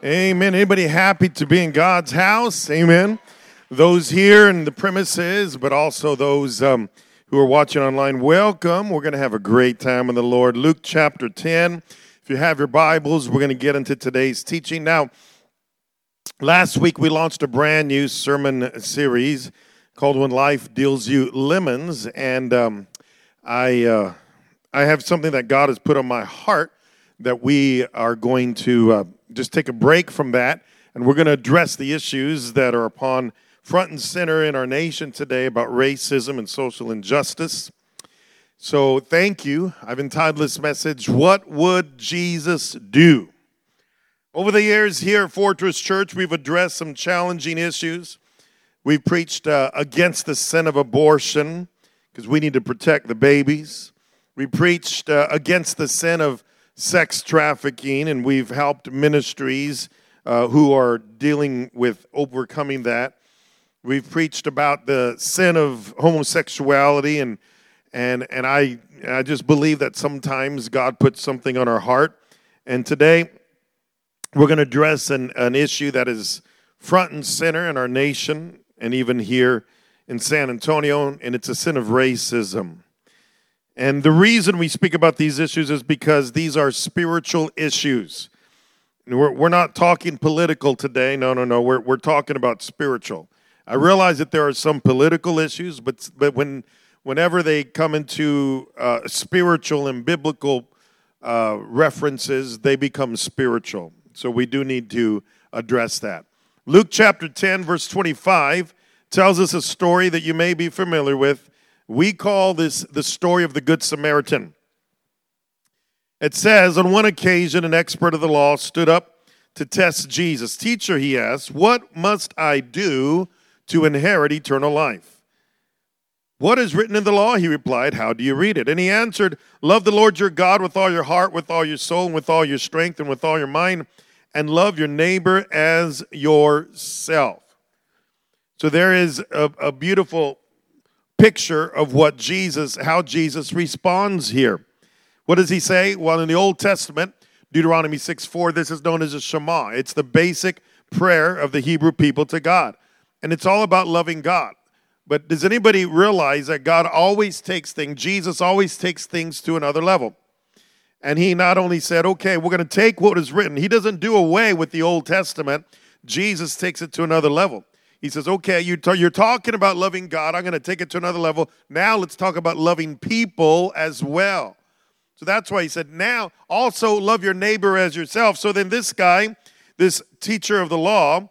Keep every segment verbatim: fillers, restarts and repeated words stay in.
Amen. Anybody happy to be in God's house? Amen. Those here in the premises, but also those um, who are watching online, welcome. We're going to have a great time in the Lord. Luke chapter ten. If you have your Bibles, we're going to get into today's teaching. Now, last week we launched a brand new sermon series called When Life Deals You Lemons. And um, I, uh, I have something that God has put on my heart that we are going to uh, just take a break from that, and we're going to address the issues that are upon front and center in our nation today about racism and social injustice. So thank you. I've entitled this message, What Would Jesus Do? Over the years here at Fortress Church, we've addressed some challenging issues. We've preached uh, against the sin of abortion because we need to protect the babies. We preached uh, against the sin of sex trafficking, and we've helped ministries uh, who are dealing with overcoming that. We've preached about the sin of homosexuality, and and and I I just believe that sometimes God puts something on our heart. And today we're going to address an, an issue that is front and center in our nation, and even here in San Antonio, and it's a sin of racism. And the reason we speak about these issues is because these are spiritual issues. We're, we're not talking political today. No, no, no. We're, we're talking about spiritual. I realize that there are some political issues, but but when whenever they come into uh, spiritual and biblical uh, references, they become spiritual. So we do need to address that. Luke chapter ten, verse twenty-five tells us a story that you may be familiar with. We call this the story of the Good Samaritan. It says, on one occasion, an expert of the law stood up to test Jesus. Teacher, he asked, what must I do to inherit eternal life? What is written in the law? He replied, how do you read it? And he answered, love the Lord your God with all your heart, with all your soul, and with all your strength, and with all your mind, and love your neighbor as yourself. So there is a, a beautiful picture of what Jesus, how Jesus responds here. What does he say? Well, in the Old Testament, Deuteronomy six four, this is known as a Shema. It's the basic prayer of the Hebrew people to God. And it's all about loving God. But does anybody realize that God always takes things, Jesus always takes things to another level? And he not only said, okay, we're going to take what is written. He doesn't do away with the Old Testament. Jesus takes it to another level. He says, okay, you're, t- you're talking about loving God. I'm going to take it to another level. Now let's talk about loving people as well. So that's why he said, now also love your neighbor as yourself. So then this guy, this teacher of the law,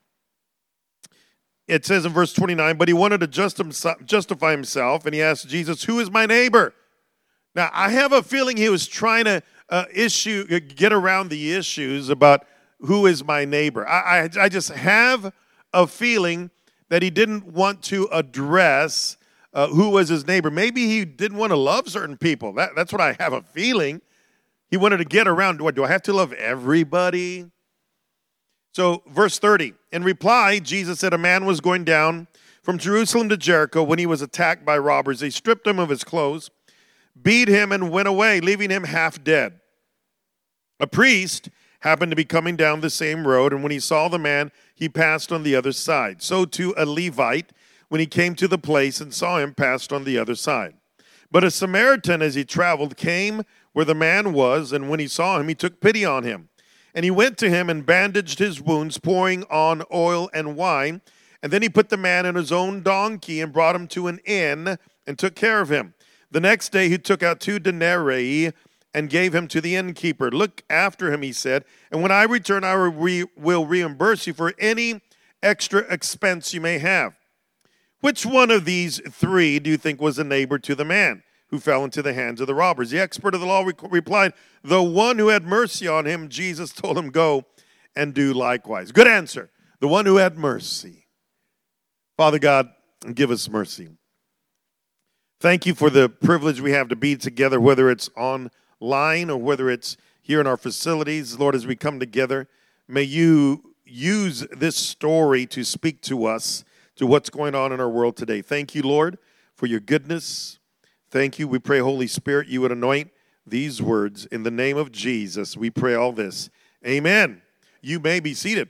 it says in verse twenty-nine, but he wanted to just himself, justify himself, and he asked Jesus, who is my neighbor? Now, I have a feeling he was trying to uh, issue, get around the issues about who is my neighbor. I, I, I just have a feeling that he didn't want to address uh, who was his neighbor. Maybe he didn't want to love certain people. That, that's what I have a feeling. He wanted to get around, what, do I have to love everybody? So verse thirty, in reply, Jesus said a man was going down from Jerusalem to Jericho when he was attacked by robbers. They stripped him of his clothes, beat him, and went away, leaving him half dead. A priest happened to be coming down the same road, and when he saw the man, he passed on the other side. So too a Levite, when he came to the place and saw him, passed on the other side. But a Samaritan, as he traveled, came where the man was, and when he saw him, he took pity on him. And he went to him and bandaged his wounds, pouring on oil and wine. And then he put the man in his own donkey and brought him to an inn and took care of him. The next day he took out two denarii and gave him to the innkeeper. Look after him, he said, and when I return, I will, re- will reimburse you for any extra expense you may have. Which one of these three do you think was a neighbor to the man who fell into the hands of the robbers? The expert of the law re- replied, the one who had mercy on him. Jesus told him, go and do likewise. Good answer. The one who had mercy. Father God, give us mercy. Thank you for the privilege we have to be together, whether it's on line or whether it's here in our facilities. Lord, as we come together, may you use this story to speak to us, to what's going on in our world today. Thank you, Lord, for your goodness. Thank you. We pray, Holy Spirit, you would anoint these words. In the name of Jesus, we pray all this. Amen. You may be seated.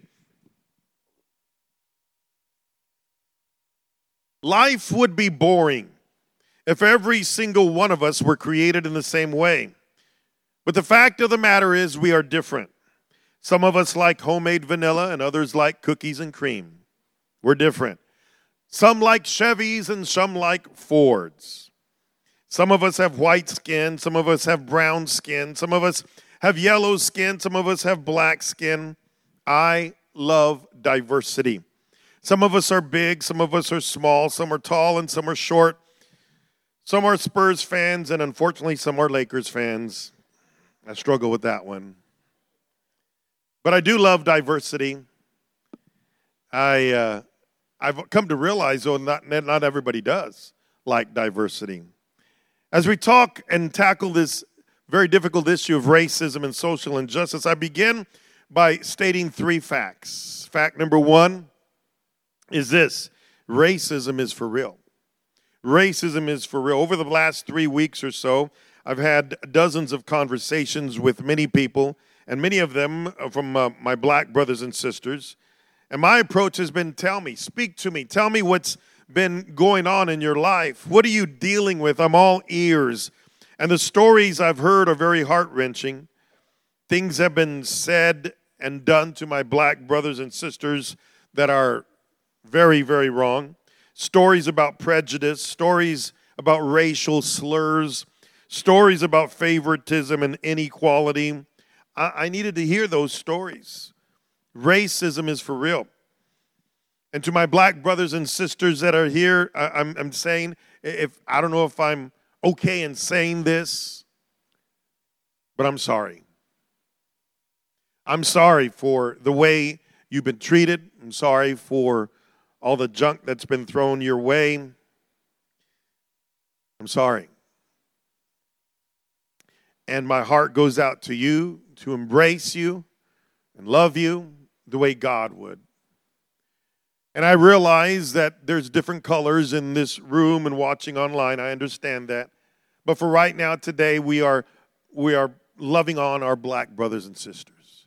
Life would be boring if every single one of us were created in the same way. But the fact of the matter is we are different. Some of us like homemade vanilla and others like cookies and cream. We're different. Some like Chevys and some like Fords. Some of us have white skin. Some of us have brown skin. Some of us have yellow skin. Some of us have black skin. I love diversity. Some of us are big. Some of us are small. Some are tall and some are short. Some are Spurs fans and unfortunately some are Lakers fans. I struggle with that one. But I do love diversity. I, uh, I've come to realize, though, not, not everybody does like diversity. As we talk and tackle this very difficult issue of racism and social injustice, I begin by stating three facts. Fact number one is this: racism is for real. Racism is for real. Over the last three weeks or so, I've had dozens of conversations with many people, and many of them from uh, my black brothers and sisters. And my approach has been, tell me, speak to me, tell me what's been going on in your life. What are you dealing with? I'm all ears. And the stories I've heard are very heart-wrenching. Things have been said and done to my black brothers and sisters that are very, very wrong. Stories about prejudice, stories about racial slurs, stories about favoritism and inequality. I, I needed to hear those stories. Racism is for real. And to my black brothers and sisters that are here, I, I'm, I'm saying, if I don't know if I'm okay in saying this, but I'm sorry. I'm sorry for the way you've been treated. I'm sorry for all the junk that's been thrown your way. I'm sorry. And my heart goes out to you to embrace you and love you the way God would. And I realize that there's different colors in this room and watching online. I understand that. But for right now, today, we are we are loving on our black brothers and sisters.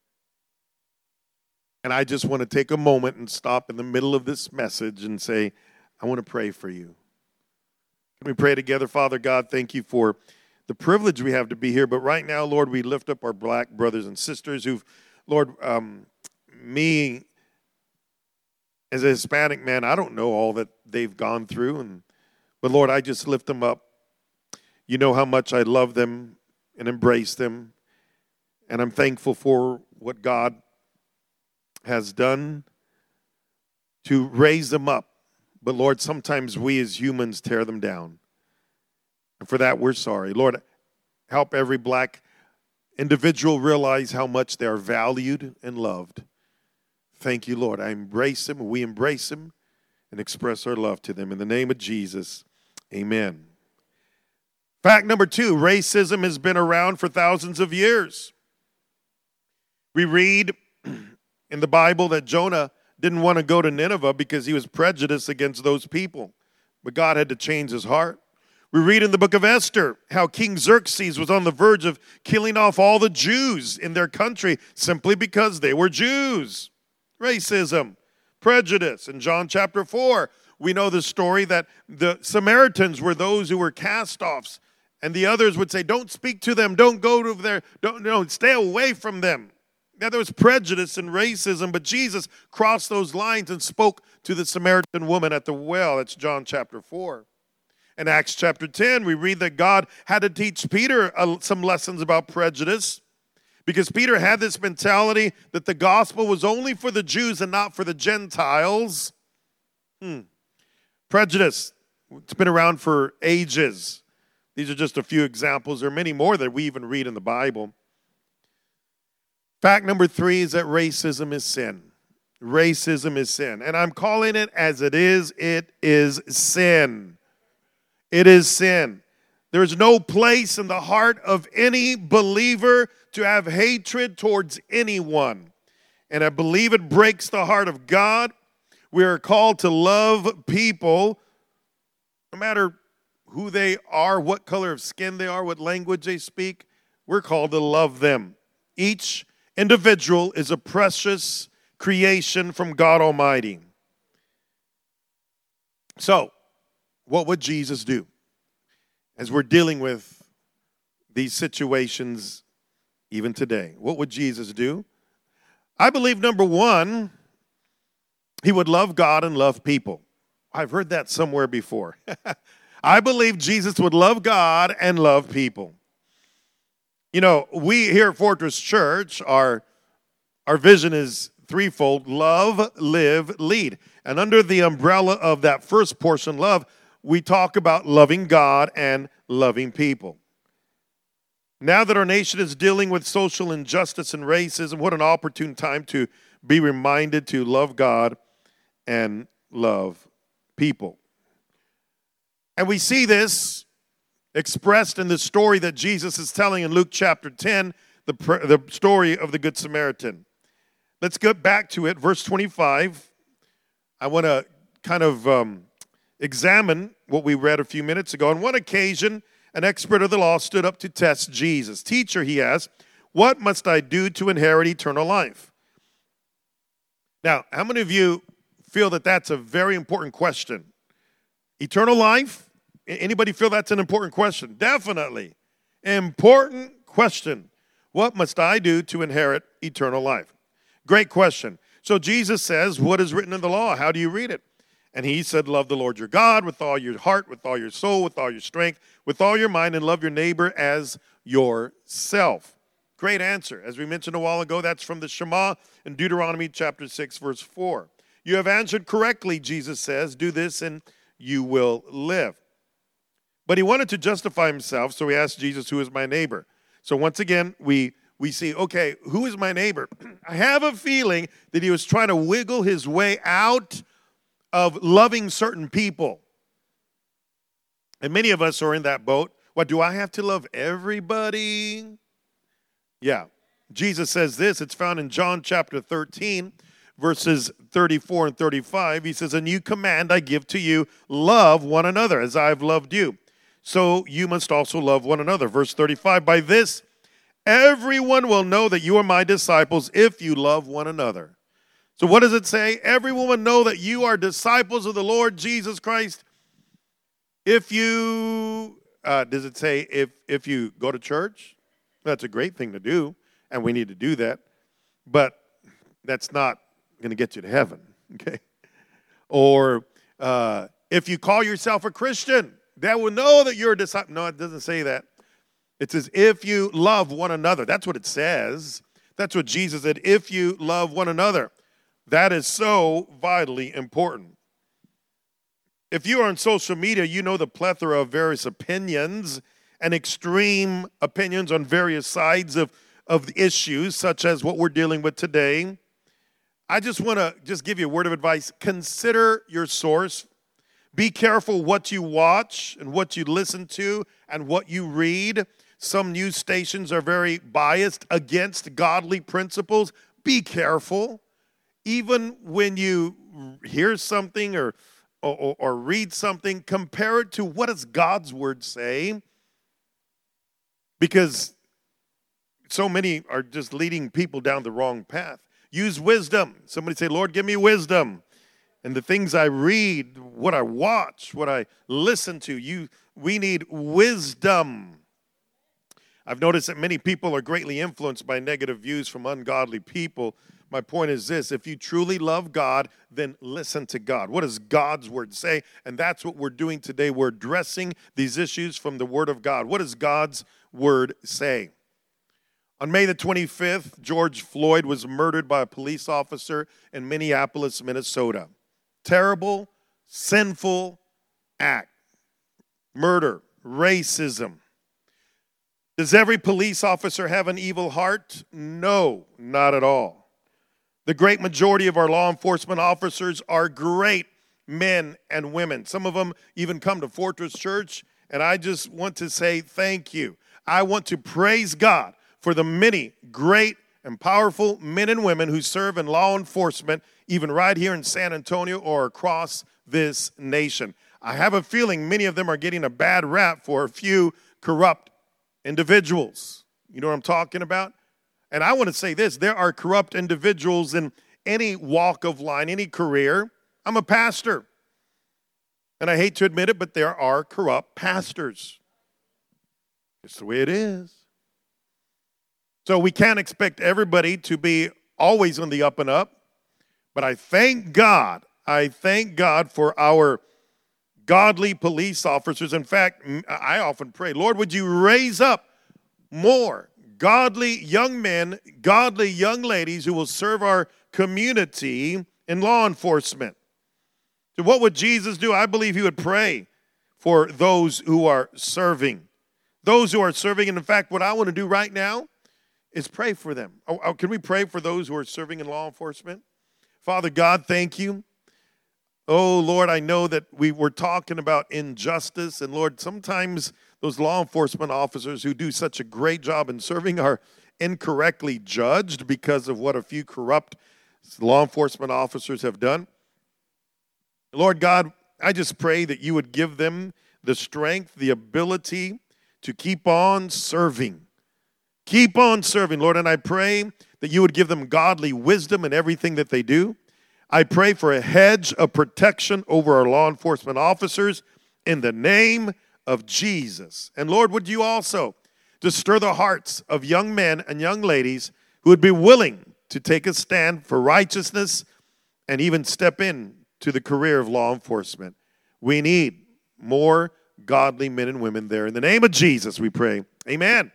And I just want to take a moment and stop in the middle of this message and say, I want to pray for you. Can we pray together? Father God, thank you for the privilege we have to be here. But right now, Lord, we lift up our black brothers and sisters who've, Lord, um, me as a Hispanic man, I don't know all that they've gone through. And but Lord, I just lift them up. You know how much I love them and embrace them. And I'm thankful for what God has done to raise them up. But Lord, sometimes we as humans tear them down. And for that, we're sorry. Lord, help every black individual realize how much they are valued and loved. Thank you, Lord. I embrace them, we embrace them, and express our love to them. In the name of Jesus, amen. Fact number two, racism has been around for thousands of years. We read in the Bible that Jonah didn't want to go to Nineveh because he was prejudiced against those people. But God had to change his heart. We read in the book of Esther how King Xerxes was on the verge of killing off all the Jews in their country simply because they were Jews. Racism, prejudice. In John chapter four, we know the story that the Samaritans were those who were cast-offs, and the others would say, don't speak to them, don't go to there, don't, no, stay away from them. Now, there was prejudice and racism, but Jesus crossed those lines and spoke to the Samaritan woman at the well. That's John chapter four. In Acts chapter ten, we read that God had to teach Peter uh, some lessons about prejudice because Peter had this mentality that the gospel was only for the Jews and not for the Gentiles. Hmm. Prejudice, it's been around for ages. These are just a few examples. There are many more that we even read in the Bible. Fact number three is that racism is sin. Racism is sin. And I'm calling it as it is. It is sin. It is sin. There is no place in the heart of any believer to have hatred towards anyone. And I believe it breaks the heart of God. We are called to love people, no matter who they are, what color of skin they are, what language they speak. We're called to love them. Each individual is a precious creation from God Almighty. So, what would Jesus do as we're dealing with these situations even today? What would Jesus do? I believe, number one, he would love God and love people. I've heard that somewhere before. I believe Jesus would love God and love people. You know, we here at Fortress Church, our, our vision is threefold: love, live, lead. And under the umbrella of that first portion, love, we talk about loving God and loving people. Now that our nation is dealing with social injustice and racism, what an opportune time to be reminded to love God and love people. And we see this expressed in the story that Jesus is telling in Luke chapter ten, the, the story of the Good Samaritan. Let's get back to it, verse twenty-five. I want to kind of um, examine what we read a few minutes ago. On one occasion, an expert of the law stood up to test Jesus. "Teacher," he asked, "what must I do to inherit eternal life?" Now, how many of you feel that that's a very important question? Eternal life? Anybody feel that's an important question? Definitely. Important question. What must I do to inherit eternal life? Great question. So Jesus says, what is written in the law? How do you read it? And he said, love the Lord your God with all your heart, with all your soul, with all your strength, with all your mind, and love your neighbor as yourself. Great answer. As we mentioned a while ago, that's from the Shema in Deuteronomy chapter six, verse four. You have answered correctly, Jesus says. Do this and you will live. But he wanted to justify himself, so he asked Jesus, who is my neighbor? So once again, we, we see, okay, who is my neighbor? I have a feeling that he was trying to wiggle his way out of loving certain people. And many of us are in that boat. What, do I have to love everybody? Yeah. Jesus says this. It's found in John chapter thirteen, verses thirty-four and thirty-five. He says, a new command I give to you, love one another as I have loved you. So you must also love one another. Verse thirty-five, by this, everyone will know that you are my disciples if you love one another. So what does it say? Everyone will know that you are disciples of the Lord Jesus Christ if you, uh, does it say if, if you go to church? That's a great thing to do, and we need to do that. But that's not going to get you to heaven, okay? Or uh, if you call yourself a Christian, they will know that you're a disciple. No, it doesn't say that. It says, if you love one another. That's what it says. That's what Jesus said, if you love one another. That is so vitally important. If you are on social media, you know the plethora of various opinions and extreme opinions on various sides of, of the issues, such as what we're dealing with today. I just want to just give you a word of advice. Consider your source. Be careful what you watch and what you listen to and what you read. Some news stations are very biased against godly principles. Be careful. Even when you hear something or, or, or read something, compare it to what does God's word say. Because so many are just leading people down the wrong path. Use wisdom. Somebody say, Lord, give me wisdom. And the things I read, what I watch, what I listen to, you, we need wisdom. I've noticed that many people are greatly influenced by negative views from ungodly people. My point is this, if you truly love God, then listen to God. What does God's word say? And that's what we're doing today. We're addressing these issues from the word of God. What does God's word say? On May the twenty-fifth, George Floyd was murdered by a police officer in Minneapolis, Minnesota. Terrible, sinful act. Murder, racism. Does every police officer have an evil heart? No, not at all. The great majority of our law enforcement officers are great men and women. Some of them even come to Fortress Church, and I just want to say thank you. I want to praise God for the many great and powerful men and women who serve in law enforcement, even right here in San Antonio or across this nation. I have a feeling many of them are getting a bad rap for a few corrupt individuals. You know what I'm talking about? And I want to say this, there are corrupt individuals in any walk of life, any career. I'm a pastor. And I hate to admit it, but there are corrupt pastors. It's the way it is. So we can't expect everybody to be always on the up and up. But I thank God, I thank God for our godly police officers. In fact, I often pray, Lord, would you raise up more godly young men, godly young ladies who will serve our community in law enforcement. So what would Jesus do? I believe he would pray for those who are serving. Those who are serving. And in fact, what I want to do right now is pray for them. Oh, oh, can we pray for those who are serving in law enforcement? Father God, thank you. Oh, Lord, I know that we were talking about injustice. And Lord, sometimes those law enforcement officers who do such a great job in serving are incorrectly judged because of what a few corrupt law enforcement officers have done. Lord God, I just pray that you would give them the strength, the ability to keep on serving. Keep on serving, Lord. And I pray that you would give them godly wisdom in everything that they do. I pray for a hedge of protection over our law enforcement officers in the name of Jesus. And Lord, would you also to stir the hearts of young men and young ladies who would be willing to take a stand for righteousness and even step in to the career of law enforcement. We need more godly men and women there. In the name of Jesus, we pray. Amen.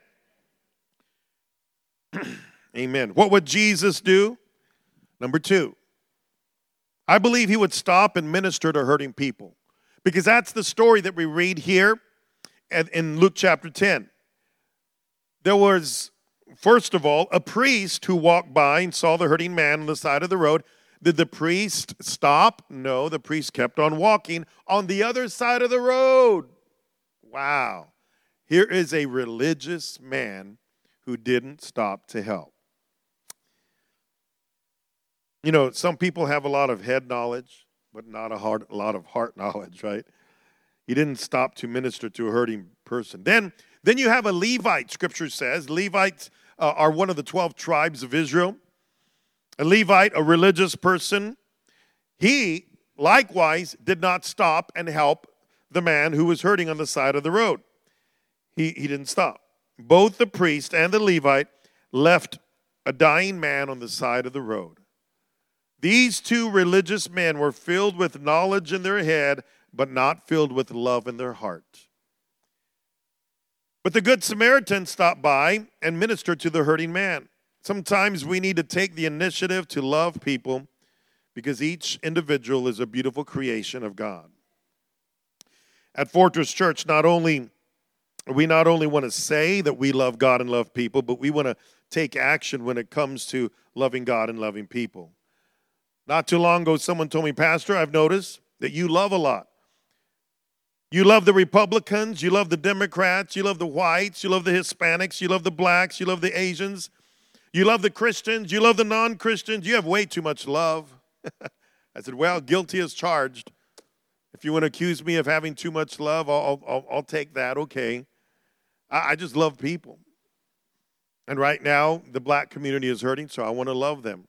Amen. What would Jesus do? Number two, I believe he would stop and minister to hurting people, because that's the story that we read here in Luke chapter ten. There was, first of all, a priest who walked by and saw the hurting man on the side of the road. Did the priest stop? No, the priest kept on walking on the other side of the road. Wow. Here is a religious man who didn't stop to help. You know, some people have a lot of head knowledge, but not a, heart, a lot of heart knowledge, right? He didn't stop to minister to a hurting person. Then, then you have a Levite, Scripture says. Levites uh, are one of the twelve tribes of Israel. A Levite, a religious person, he likewise did not stop and help the man who was hurting on the side of the road. He, he didn't stop. Both the priest and the Levite left a dying man on the side of the road. These two religious men were filled with knowledge in their head, but not filled with love in their heart. But the Good Samaritan stopped by and ministered to the hurting man. Sometimes we need to take the initiative to love people because each individual is a beautiful creation of God. At Fortress Church, not only we not only want to say that we love God and love people, but we want to take action when it comes to loving God and loving people. Not too long ago, someone told me, Pastor, I've noticed that you love a lot. You love the Republicans, you love the Democrats, you love the whites, you love the Hispanics, you love the blacks, you love the Asians, you love the Christians, you love the non-Christians. You have way too much love. I said, well, guilty as charged. If you want to accuse me of having too much love, I'll, I'll, I'll take that, okay. I, I just love people. And right now, the black community is hurting, so I want to love them.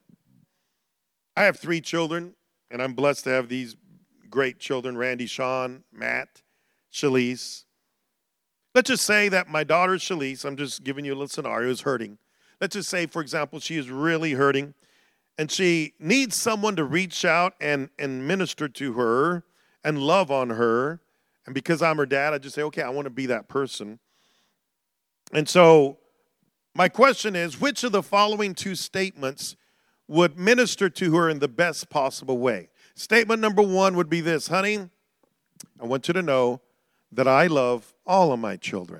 I have three children, and I'm blessed to have these great children, Randy, Sean, Matt, Shalise. Let's just say that my daughter, Shalise, I'm just giving you a little scenario, is hurting. Let's just say, for example, she is really hurting, and she needs someone to reach out and, and minister to her and love on her. And because I'm her dad, I just say, okay, I want to be that person. And so my question is, which of the following two statements would minister to her in the best possible way? Statement number one would be this: honey, I want you to know that I love all of my children.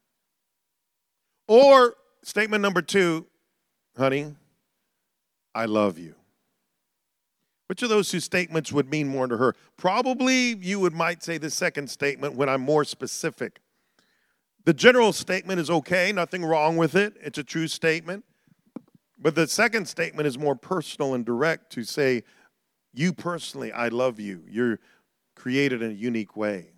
Or statement number two, honey, I love you. Which of those two statements would mean more to her? Probably you would might say the second statement when I'm more specific. The general statement is okay, nothing wrong with it. It's a true statement. But the second statement is more personal and direct to say, you personally, I love you. You're created in a unique way.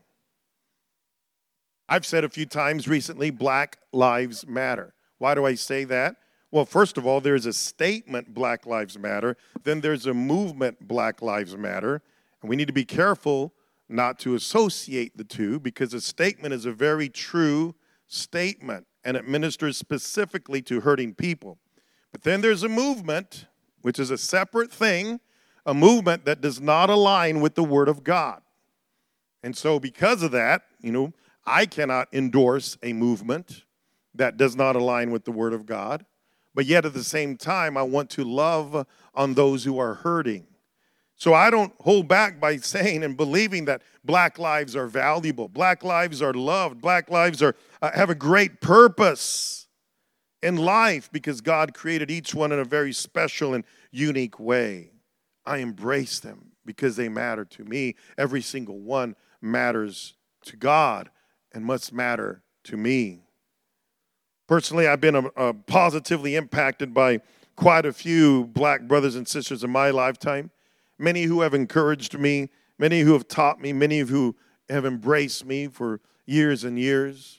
I've said a few times recently, Black Lives Matter. Why do I say that? Well, first of all, there's a statement, Black Lives Matter. Then there's a movement, Black Lives Matter. And we need to be careful not to associate the two, because a statement is a very true statement, and it ministers specifically to hurting people. But then there's a movement, which is a separate thing, a movement that does not align with the Word of God. And so because of that, you know, I cannot endorse a movement that does not align with the Word of God. But yet at the same time, I want to love on those who are hurting. So I don't hold back by saying and believing that black lives are valuable. Black lives are loved. Black lives are uh, have a great purpose in life because God created each one in a very special and unique way. I embrace them because they matter to me. Every single one matters to God and must matter to me. Personally, I've been uh, positively impacted by quite a few black brothers and sisters in my lifetime. Many who have encouraged me, many who have taught me, many who have embraced me for years and years.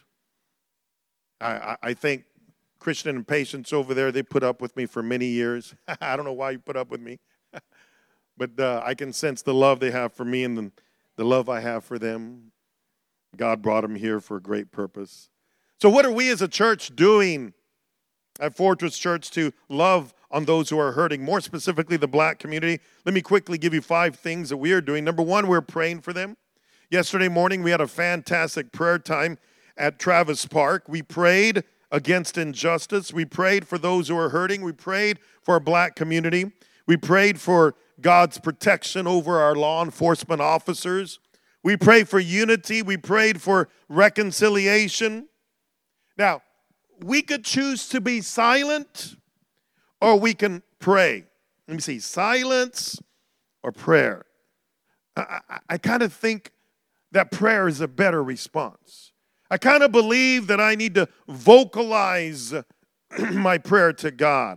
I, I, I think Christian and Patience over there, they put up with me for many years. I don't know why you put up with me. But uh, I can sense the love they have for me and the, the love I have for them. God brought them here for a great purpose. So what are we as a church doing at Fortress Church to love on those who are hurting, more specifically the black community? Let me quickly give you five things that we are doing. Number one, we're praying for them. Yesterday morning, we had a fantastic prayer time at Travis Park. We prayed against injustice. We prayed for those who are hurting. We prayed for our black community. We prayed for God's protection over our law enforcement officers. We prayed for unity. We prayed for reconciliation. Now, we could choose to be silent or we can pray. Let me see, silence or prayer. I, I, I kind of think that prayer is a better response. I kind of believe that I need to vocalize my prayer to God.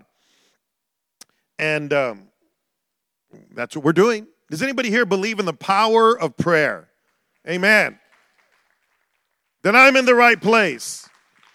And um, that's what we're doing. Does anybody here believe in the power of prayer? Amen. Then I'm in the right place.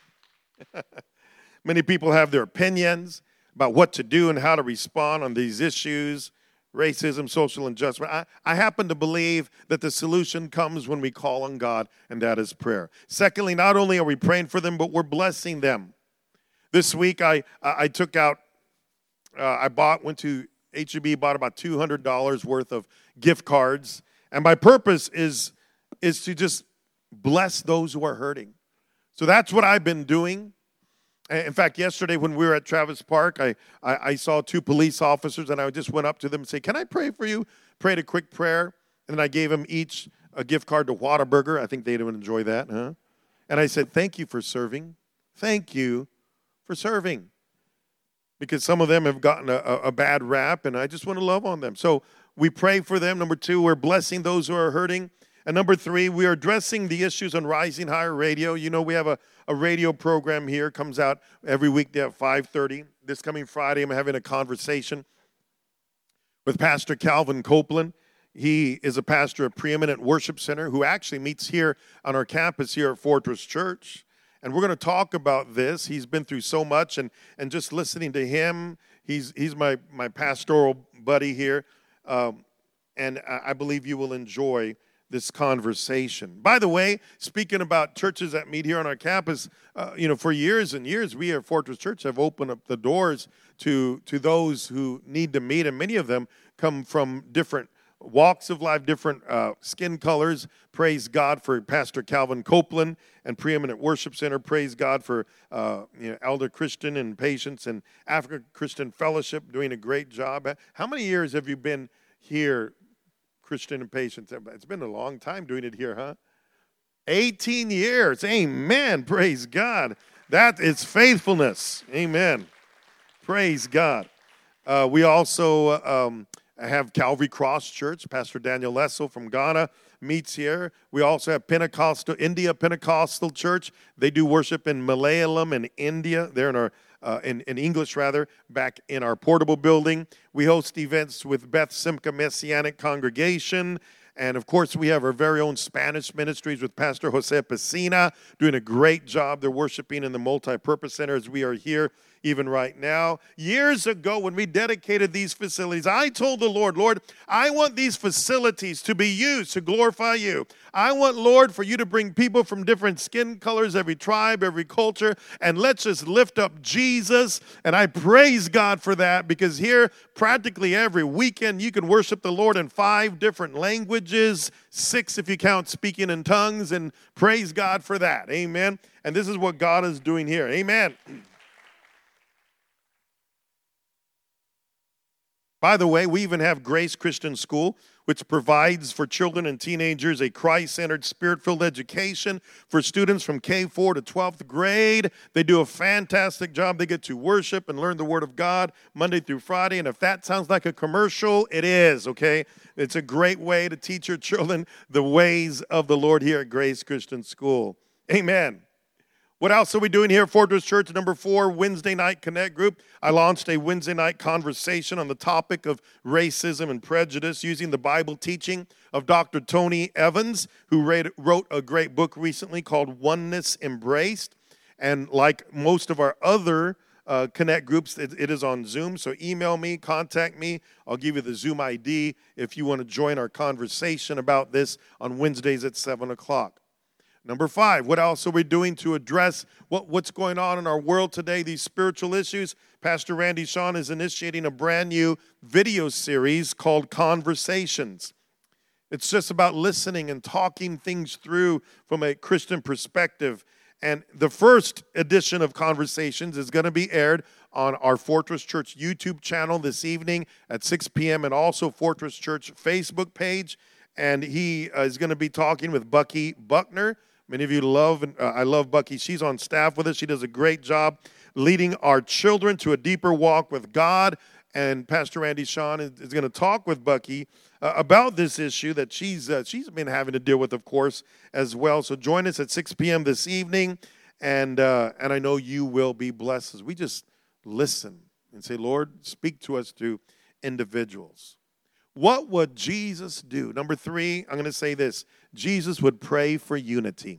Many people have their opinions about what to do and how to respond on these issues, racism, social injustice. I, I happen to believe that the solution comes when we call on God, and that is prayer. Secondly, not only are we praying for them, but we're blessing them. This week, I I took out, uh, I bought, went to H E B, bought about two hundred dollars worth of gift cards, and my purpose is, is to just bless those who are hurting. So that's what I've been doing. In fact, yesterday when we were at Travis Park, I, I, I saw two police officers, and I just went up to them and said, "Can I pray for you?" Prayed a quick prayer, and then I gave them each a gift card to Whataburger. I think they would enjoy that, huh? And I said, "Thank you for serving. Thank you for serving." Because some of them have gotten a, a bad rap, and I just want to love on them. So we pray for them. Number two, we're blessing those who are hurting. And number three, we are addressing the issues on Rising Higher Radio. You know, we have a, a radio program here, comes out every weekday at five thirty. This coming Friday, I'm having a conversation with Pastor Calvin Copeland. He is a pastor of Preeminent Worship Center who actually meets here on our campus here at Fortress Church. And we're going to talk about this. He's been through so much, and, and just listening to him, he's he's my, my pastoral buddy here. Um, and I, I believe you will enjoy this conversation. By the way, speaking about churches that meet here on our campus, uh, you know, for years and years, we at Fortress Church have opened up the doors to, to those who need to meet, and many of them come from different walks of life, different uh, skin colors. Praise God for Pastor Calvin Copeland and Preeminent Worship Center. Praise God for uh, you know, Elder Christian and Patience and African Christian Fellowship doing a great job. How many years have you been here, Christian and Patience? It's been a long time doing it here, huh? eighteen years. Amen. Praise God. That is faithfulness. Amen. Praise God. Uh, we also um, have Calvary Cross Church. Pastor Daniel Lesso from Ghana meets here. We also have Pentecostal, India Pentecostal Church. They do worship in Malayalam in India. They're in our Uh, in, in English, rather, back in our portable building. We host events with Beth Simcha Messianic Congregation. And, of course, we have our very own Spanish ministries with Pastor Jose Pesina, doing a great job. They're worshiping in the Multi-Purpose Center as we are here even right now. Years ago, when we dedicated these facilities, I told the Lord, Lord, I want these facilities to be used to glorify you. I want, Lord, for you to bring people from different skin colors, every tribe, every culture, and let's just lift up Jesus. And I praise God for that, because here, practically every weekend, you can worship the Lord in five different languages, six if you count speaking in tongues, and praise God for that. Amen. And this is what God is doing here. Amen. By the way, we even have Grace Christian School, which provides for children and teenagers a Christ-centered, spirit-filled education for students from K four to twelfth grade. They do a fantastic job. They get to worship and learn the Word of God Monday through Friday. And if that sounds like a commercial, it is, okay? It's a great way to teach your children the ways of the Lord here at Grace Christian School. Amen. What else are we doing here at Fortress Church? Number four, Wednesday Night Connect Group. I launched a Wednesday night conversation on the topic of racism and prejudice using the Bible teaching of Doctor Tony Evans, who wrote a great book recently called Oneness Embraced. And like most of our other uh, Connect groups, it, it is on Zoom. So email me, contact me. I'll give you the Zoom I D if you want to join our conversation about this on Wednesdays at seven o'clock. Number five, what else are we doing to address what, what's going on in our world today, these spiritual issues? Pastor Randy Shawn is initiating a brand new video series called Conversations. It's just about listening and talking things through from a Christian perspective. And the first edition of Conversations is going to be aired on our Fortress Church YouTube channel this evening at six p.m. and also Fortress Church Facebook page. And he uh, is going to be talking with Bucky Buckner. Many of you love, and uh, I love Bucky. She's on staff with us. She does a great job leading our children to a deeper walk with God. And Pastor Randy Shawn is, is going to talk with Bucky uh, about this issue that she's uh, she's been having to deal with, of course, as well. So join us at six p.m. this evening, and uh, and I know you will be blessed as we just listen and say, Lord, speak to us through individuals. What would Jesus do? Number three, I'm going to say this. Jesus would pray for unity.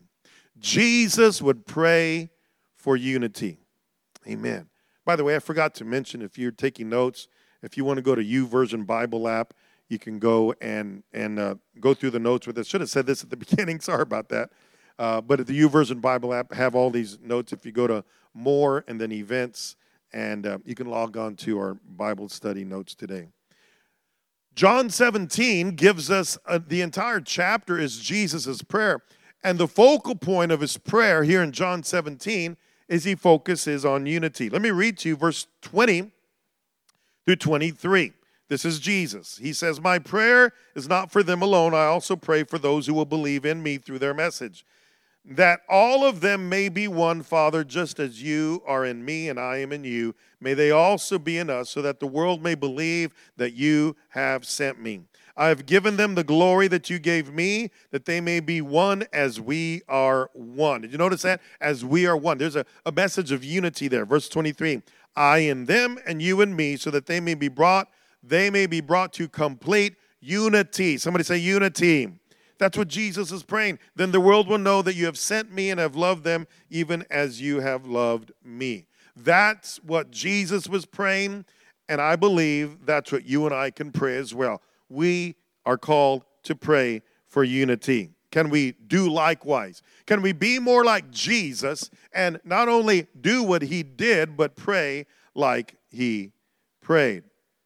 Jesus would pray for unity. Amen. By the way, I forgot to mention, if you're taking notes, if you want to go to YouVersion Bible app, you can go and and uh, go through the notes with us. Should have said this at the beginning. Sorry about that. Uh, but at the YouVersion Bible app, have all these notes. If you go to More and then Events, and uh, you can log on to our Bible study notes today. John seventeen gives us uh, the entire chapter is Jesus' prayer. And the focal point of his prayer here in John seventeen is he focuses on unity. Let me read to you verse twenty through twenty-three. This is Jesus. He says, my prayer is not for them alone. I also pray for those who will believe in me through their message, that all of them may be one, Father, just as you are in me and I am in you. May they also be in us, so that the world may believe that you have sent me. I have given them the glory that you gave me, that they may be one as we are one. Did you notice that? As we are one. There's a, a message of unity there. Verse twenty-three, I in them and you in me, so that they may be brought, they may be brought to complete unity. Somebody say unity. That's what Jesus is praying. Then the world will know that you have sent me and have loved them even as you have loved me. That's what Jesus was praying, and I believe that's what you and I can pray as well. We are called to pray for unity. Can we do likewise? Can we be more like Jesus and not only do what he did, but pray like he prayed?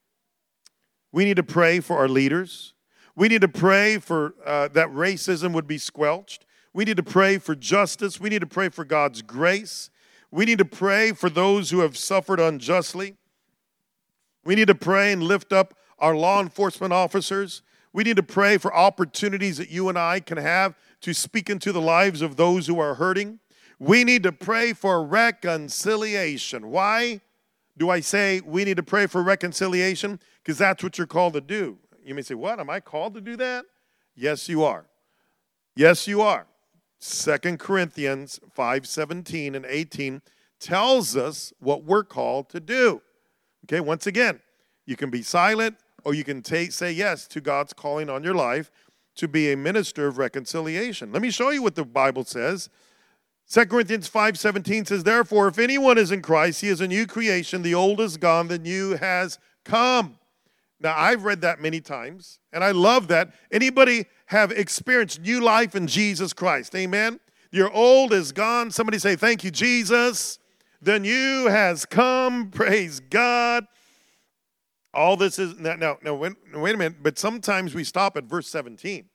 We need to pray for our leaders. We need to pray for uh, that racism would be squelched. We need to pray for justice. We need to pray for God's grace. We need to pray for those who have suffered unjustly. We need to pray and lift up our law enforcement officers. We need to pray for opportunities that you and I can have to speak into the lives of those who are hurting. We need to pray for reconciliation. Why do I say we need to pray for reconciliation? Because that's what you're called to do. You may say, what? Am I called to do that? Yes, you are. Yes, you are. Second Corinthians five seventeen and eighteen tells us what we're called to do. Okay, once again, you can be silent or you can take, say yes to God's calling on your life to be a minister of reconciliation. Let me show you what the Bible says. Second Corinthians five seventeen says, therefore, if anyone is in Christ, he is a new creation. The old is gone, the new has come. Now, I've read that many times, and I love that. Anybody have experienced new life in Jesus Christ? Amen? Your old is gone. Somebody say, thank you, Jesus. The new has come. Praise God. All this is, now, now, now wait, wait a minute, but sometimes we stop at verse seventeen.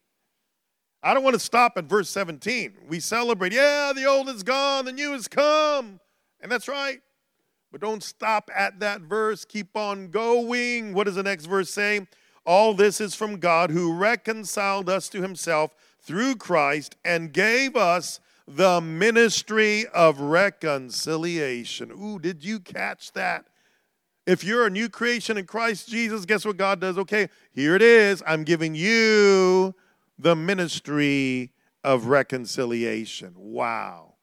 I don't want to stop at verse seventeen. We celebrate, yeah, the old is gone, the new has come. And that's right. But don't stop at that verse. Keep on going. What does the next verse say? All this is from God who reconciled us to himself through Christ and gave us the ministry of reconciliation. Ooh, did you catch that? If you're a new creation in Christ Jesus, guess what God does? Okay, here it is. I'm giving you the ministry of reconciliation. Wow.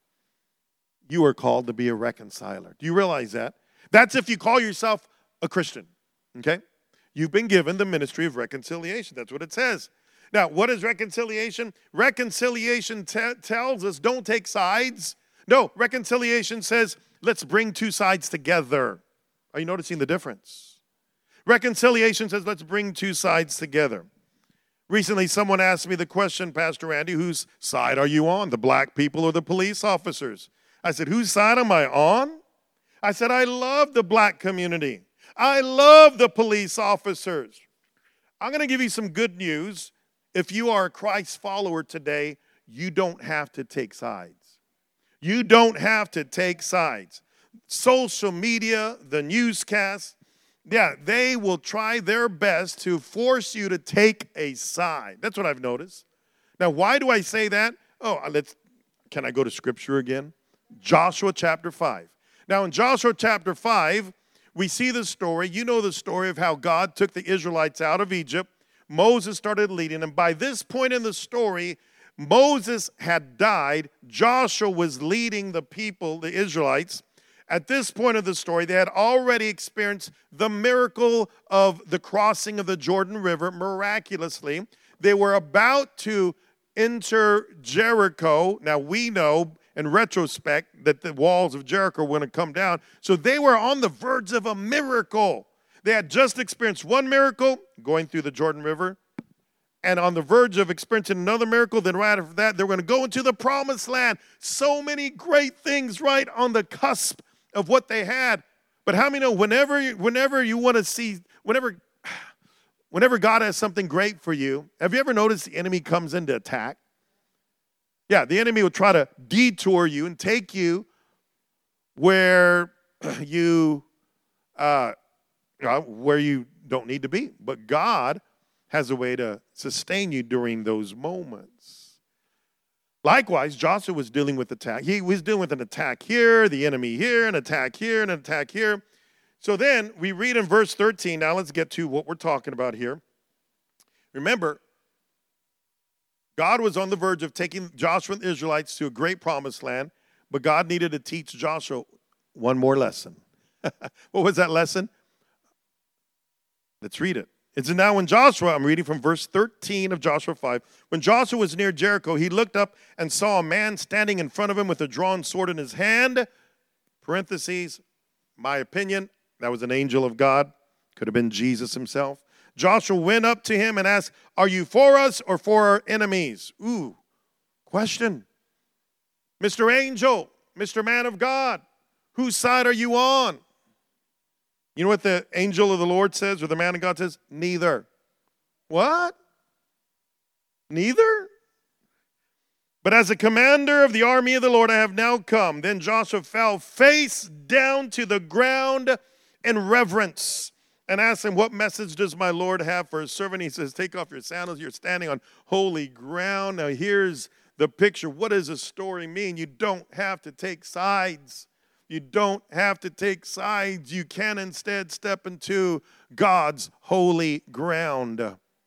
You are called to be a reconciler. Do you realize that? That's if you call yourself a Christian, okay? You've been given the ministry of reconciliation. That's what it says. Now, what is reconciliation? Reconciliation t- tells us don't take sides. No, reconciliation says let's bring two sides together. Are you noticing the difference? Reconciliation says let's bring two sides together. Recently, someone asked me the question, Pastor Andy, whose side are you on, the black people or the police officers? I said, whose side am I on? I said, I love the black community. I love the police officers. I'm going to give you some good news. If you are a Christ follower today, you don't have to take sides. You don't have to take sides. Social media, the newscasts, yeah, they will try their best to force you to take a side. That's what I've noticed. Now, why do I say that? Oh, let's. Can I go to Scripture again? Joshua chapter five. Now, in Joshua chapter five, we see the story. You know the story of how God took the Israelites out of Egypt. Moses started leading them. By this point in the story, Moses had died. Joshua was leading the people, the Israelites. At this point of the story, they had already experienced the miracle of the crossing of the Jordan River miraculously. They were about to enter Jericho. Now, we know in retrospect that the walls of Jericho were going to come down. So they were on the verge of a miracle. They had just experienced one miracle, going through the Jordan River, and on the verge of experiencing another miracle. Then right after that, they were going to go into the promised land. So many great things right on the cusp of what they had. But how many know whenever, whenever you want to see, whenever, whenever God has something great for you, have you ever noticed the enemy comes in to attack? Yeah, the enemy will try to detour you and take you where you, uh, where you don't need to be. But God has a way to sustain you during those moments. Likewise, Joshua was dealing with attack. He was dealing with an attack here, the enemy here, an attack here, an attack here. So then we read in verse thirteen. Now let's get to what we're talking about here. Remember, God was on the verge of taking Joshua and the Israelites to a great promised land, but God needed to teach Joshua one more lesson. What was that lesson? Let's read it. It's now when Joshua, I'm reading from verse thirteen of Joshua five. When Joshua was near Jericho, he looked up and saw a man standing in front of him with a drawn sword in his hand. Parentheses, my opinion, that was an angel of God. Could have been Jesus himself. Joshua went up to him and asked, are you for us or for our enemies? Ooh, question. Mister Angel, Mister Man of God, whose side are you on? You know what the angel of the Lord says, or the man of God says? Neither. What? Neither? But as a commander of the army of the Lord, I have now come. Then Joshua fell face down to the ground in reverence and asked him, what message does my Lord have for his servant? He says, take off your sandals. You're standing on holy ground. Now here's the picture. What does the story mean? You don't have to take sides. You don't have to take sides. You can instead step into God's holy ground.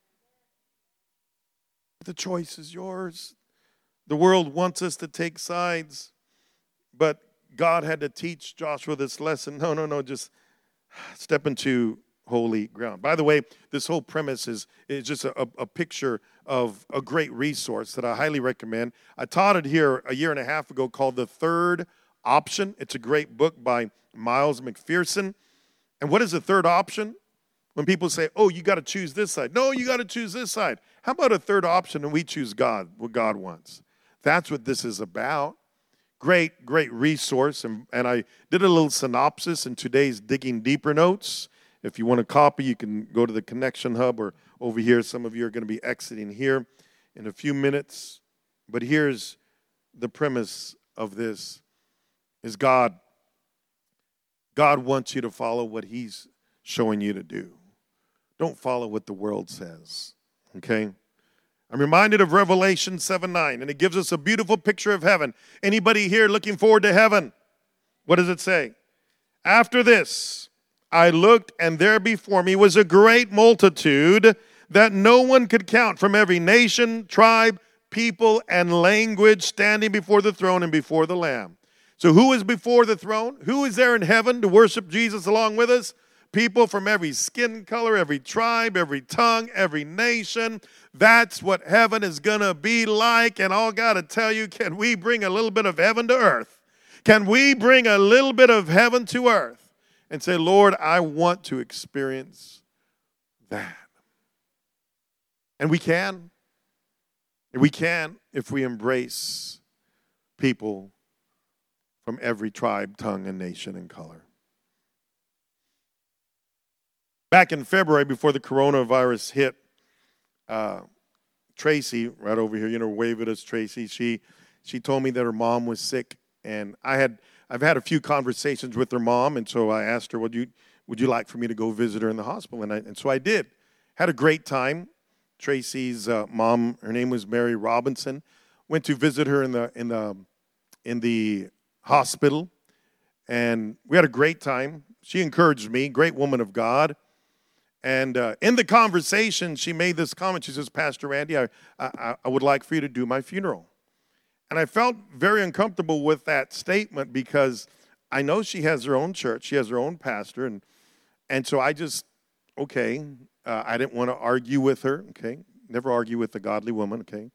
The choice is yours. The world wants us to take sides, but God had to teach Joshua this lesson. No, no, no, just step into holy ground. By the way, this whole premise is, is just a, a picture of a great resource that I highly recommend. I taught it here a year and a half ago called The Third Option. It's a great book by Miles McPherson. And what is the third option? When people say, oh, you got to choose this side. No, you got to choose this side. How about a third option and we choose God, what God wants? That's what this is about. Great, great resource. And, and I did a little synopsis in today's Digging Deeper notes. If you want a copy, you can go to the Connection Hub or over here. Some of you are going to be exiting here in a few minutes. But here's the premise of this, is God, God wants you to follow what he's showing you to do. Don't follow what the world says, okay? I'm reminded of Revelation seven nine, and it gives us a beautiful picture of heaven. Anybody here looking forward to heaven? What does it say? After this, I looked, and there before me was a great multitude that no one could count, from every nation, tribe, people, and language, standing before the throne and before the Lamb. So who is before the throne? Who is there in heaven to worship Jesus along with us? People from every skin color, every tribe, every tongue, every nation. That's what heaven is going to be like. And I'll got to tell you, can we bring a little bit of heaven to earth? Can we bring a little bit of heaven to earth? And say, Lord, I want to experience that. And we can. And we can if we embrace people from every tribe, tongue, and nation and color. Back in February, before the coronavirus hit, uh, Tracy, right over here, you know, wave at us, Tracy, she she told me that her mom was sick, and I had I've had a few conversations with her mom, and so I asked her, "Would you would you like for me to go visit her in the hospital?" And I, and so I did. Had a great time. Tracy's uh, mom, her name was Mary Robinson. Went to visit her in the in the in the hospital, and we had a great time. She encouraged me, great woman of God. And uh, in the conversation, she made this comment. She says, Pastor Randy, I, I, I would like for you to do my funeral. And I felt very uncomfortable with that statement because I know she has her own church. She has her own pastor. And, and so I just, okay, uh, I didn't want to argue with her, okay? Never argue with a godly woman, okay?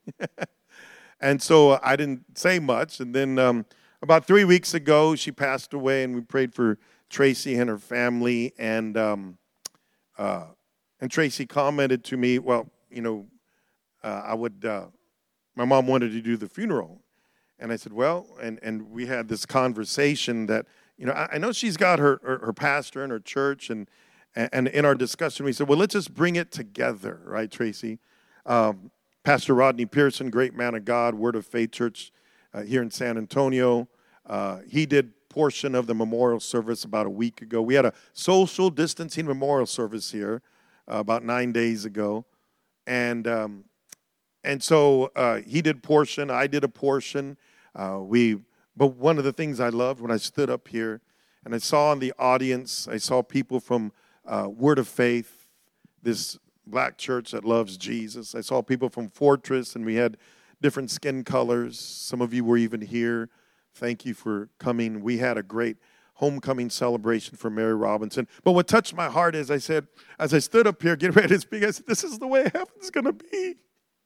And so uh, I didn't say much. And then um, about three weeks ago, she passed away, and we prayed for Tracy and her family. And um, uh, and Tracy commented to me, well, you know, uh, I would, uh, my mom wanted to do the funeral. And I said, well, and, and we had this conversation that, you know, I, I know she's got her, her, her pastor and her church. And, and in our discussion, we said, well, let's just bring it together, right, Tracy? Um, Pastor Rodney Pearson, great man of God, Word of Faith Church uh, here in San Antonio. Uh, he did portion of the memorial service about a week ago. We had a social distancing memorial service here uh, about nine days ago. And um, and so uh, he did portion, I did a portion. Uh, we, but one of the things I loved when I stood up here and I saw in the audience, I saw people from uh, Word of Faith, this black church that loves Jesus. I saw people from Fortress, and we had different skin colors. Some of you were even here. Thank you for coming. We had a great homecoming celebration for Mary Robinson. But what touched my heart is I said, as I stood up here getting ready to speak, I said, this is the way heaven's going to be.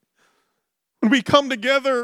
When we come together,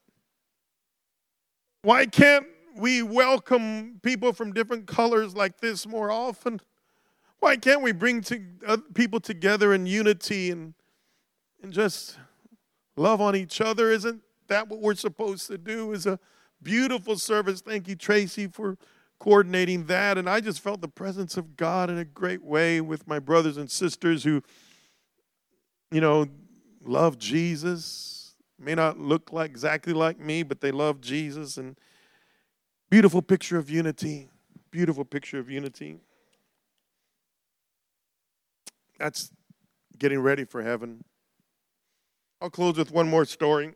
why can't we welcome people from different colors like this more often? Why can't we bring to, uh, people together in unity and, and just love on each other? Isn't that what we're supposed to do? Is a beautiful service. Thank you, Tracy, for coordinating that. And I just felt the presence of God in a great way with my brothers and sisters who, you know, love Jesus. May not look like exactly like me, but they love Jesus. And beautiful picture of unity. Beautiful picture of unity. That's getting ready for heaven. I'll close with one more story.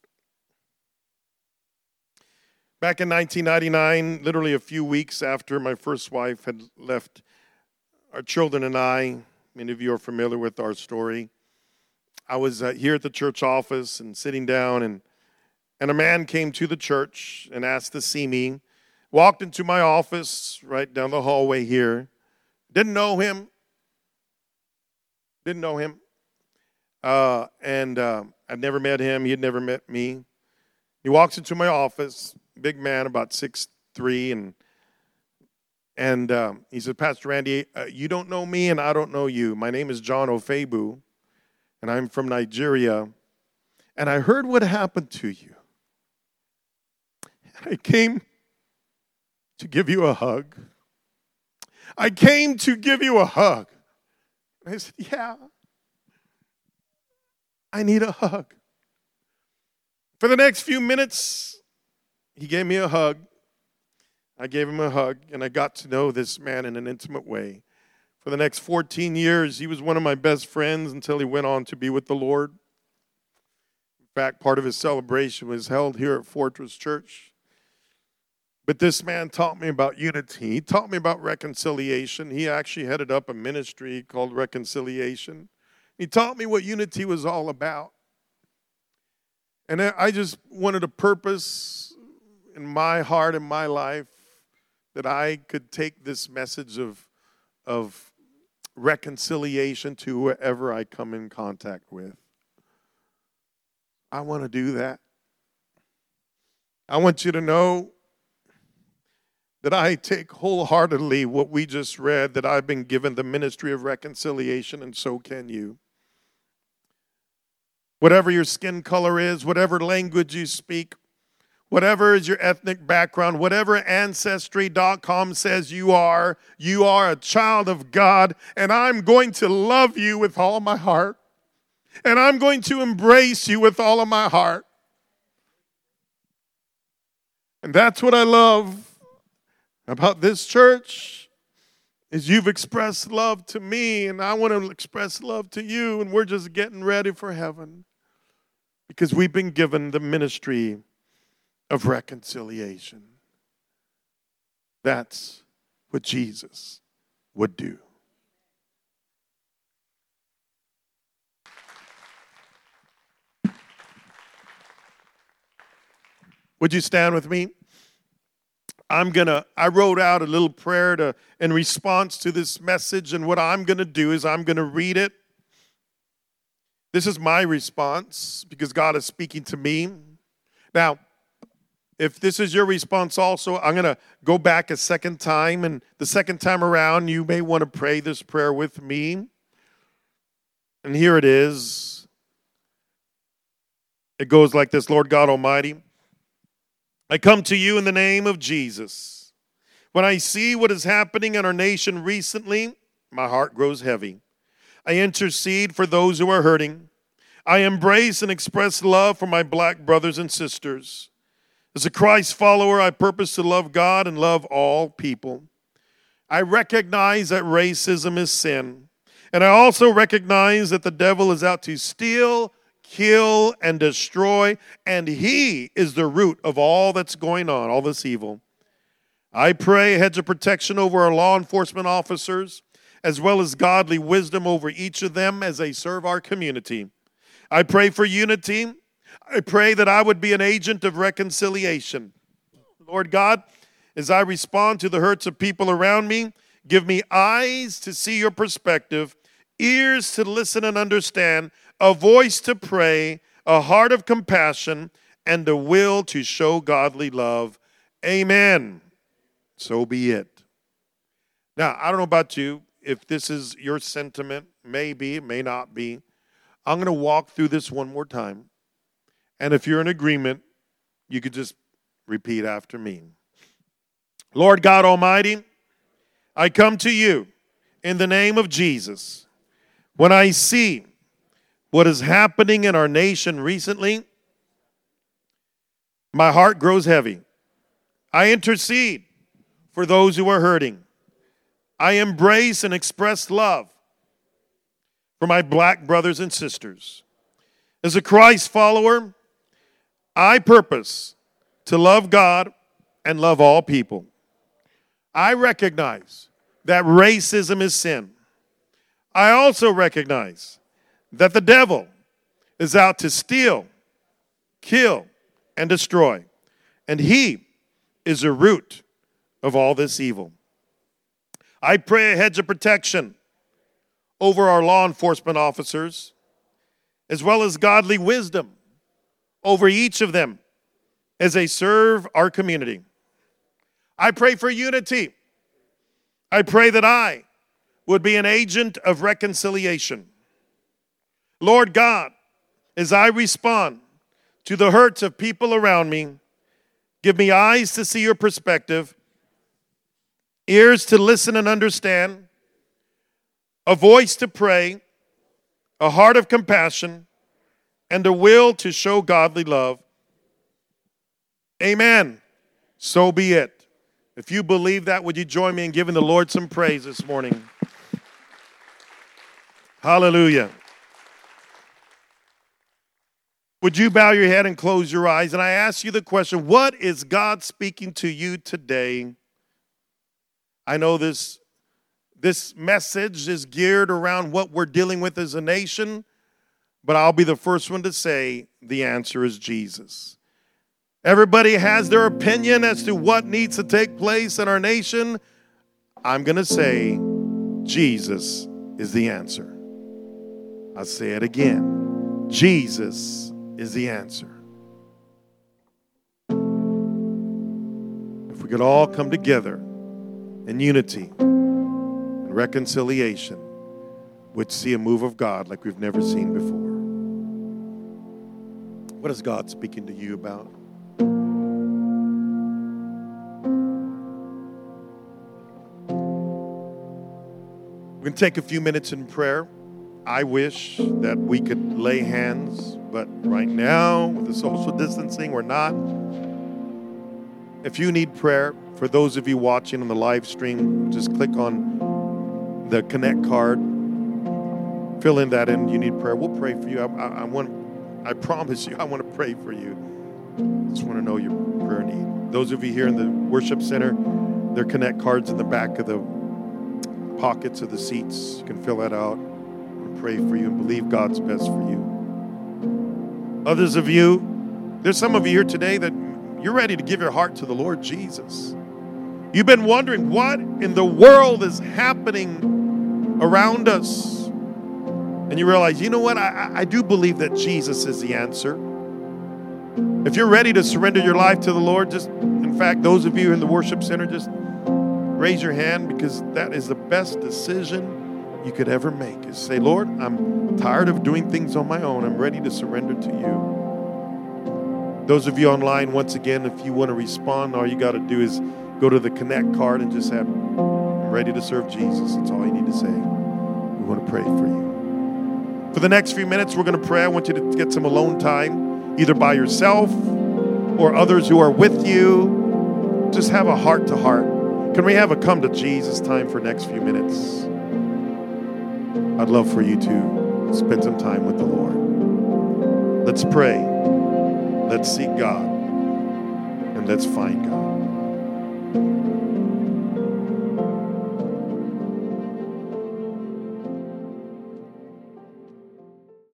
Back in nineteen ninety-nine, literally a few weeks after my first wife had left our children and I, many of you are familiar with our story, I was uh, here at the church office and sitting down, and, and a man came to the church and asked to see me, walked into my office right down the hallway here, didn't know him, Didn't know him. Uh, and uh, I'd never met him. He had never met me. He walks into my office, big man, about six three, and and um, he said, Pastor Randy, uh, you don't know me and I don't know you. My name is John Ofebu, and I'm from Nigeria, and I heard what happened to you. I came to give you a hug. I came to give you a hug. And I said, yeah, I need a hug. For the next few minutes, he gave me a hug. I gave him a hug, and I got to know this man in an intimate way. For the next fourteen years, he was one of my best friends until he went on to be with the Lord. In fact, part of his celebration was held here at Fortress Church. But this man taught me about unity. He taught me about reconciliation. He actually headed up a ministry called Reconciliation. He taught me what unity was all about. And I just wanted a purpose in my heart and my life that I could take this message of, of reconciliation to whoever I come in contact with. I want to do that. I want you to know that I take wholeheartedly what we just read, that I've been given the ministry of reconciliation, and so can you. Whatever your skin color is, whatever language you speak, whatever is your ethnic background, whatever Ancestry dot com says you are, you are a child of God, and I'm going to love you with all of my heart, and I'm going to embrace you with all of my heart. And that's what I love about this church, is you've expressed love to me, and I want to express love to you, and we're just getting ready for heaven because we've been given the ministry of reconciliation. That's what Jesus would do. Would you stand with me? I'm going to, I wrote out a little prayer to, in response to this message, and what I'm going to do is I'm going to read it. This is my response because God is speaking to me. Now, if this is your response also, I'm going to go back a second time, and the second time around, you may want to pray this prayer with me. And here it is. It goes like this: Lord God Almighty, I come to you in the name of Jesus. When I see what is happening in our nation recently, my heart grows heavy. I intercede for those who are hurting. I embrace and express love for my black brothers and sisters. As a Christ follower, I purpose to love God and love all people. I recognize that racism is sin. And I also recognize that the devil is out to steal, kill, and destroy, and he is the root of all that's going on, all this evil. I pray a hedge of protection over our law enforcement officers, as well as godly wisdom over each of them as they serve our community. I pray for unity. I pray that I would be an agent of reconciliation. Lord God, as I respond to the hurts of people around me, give me eyes to see your perspective, ears to listen and understand, a voice to pray, a heart of compassion, and a will to show godly love. Amen. So be it. Now, I don't know about you, if this is your sentiment, maybe, it may not be. I'm going to walk through this one more time. And if you're in agreement, you could just repeat after me. Lord God Almighty, I come to you in the name of Jesus. When I see what is happening in our nation recently, my heart grows heavy. I intercede for those who are hurting. I embrace and express love for my black brothers and sisters. As a Christ follower, I purpose to love God and love all people. I recognize that racism is sin. I also recognize that the devil is out to steal, kill, and destroy. And he is the root of all this evil. I pray a hedge of protection over our law enforcement officers, as well as godly wisdom over each of them as they serve our community. I pray for unity. I pray that I would be an agent of reconciliation. Lord God, as I respond to the hurts of people around me, give me eyes to see your perspective, ears to listen and understand, a voice to pray, a heart of compassion, and a will to show godly love. Amen. So be it. If you believe that, would you join me in giving the Lord some praise this morning? Hallelujah. Would you bow your head and close your eyes? And I ask you the question, what is God speaking to you today? I know this, this message is geared around what we're dealing with as a nation, but I'll be the first one to say the answer is Jesus. Everybody has their opinion as to what needs to take place in our nation. I'm going to say Jesus is the answer. I'll say it again. Jesus is the answer. If we could all come together in unity and reconciliation, we'd see a move of God like we've never seen before. What is God speaking to you about? We're going to take a few minutes in prayer. I wish that we could lay hands, but right now, with the social distancing, we're not. If you need prayer, for those of you watching on the live stream, just click on the Connect card. Fill in that in. You need prayer. We'll pray for you. I, I, I want. I promise you, I want to pray for you. Just want to know your prayer need. Those of you here in the worship center, there are Connect cards in the back of the pockets of the seats. You can fill that out. Pray for you and believe God's best for you. Others of you, there's some of you here today that you're ready to give your heart to the Lord Jesus. You've been wondering what in the world is happening around us. And you realize, you know what? I, I do believe that Jesus is the answer. If you're ready to surrender your life to the Lord, just, in fact, those of you in the worship center, just raise your hand, because that is the best decision you could ever make, is say, Lord, I'm tired of doing things on my own. I'm ready to surrender to you. Those of you online, once again, if you want to respond, all you got to do is go to the Connect card and just have, I'm ready to serve Jesus. That's all you need to say. We want to pray for you. For the next few minutes, we're going to pray. I want you to get some alone time, either by yourself or others who are with you. Just have a heart to heart. Can we have a come to Jesus time for the next few minutes? I'd love for you to spend some time with the Lord. Let's pray. Let's seek God. And let's find God.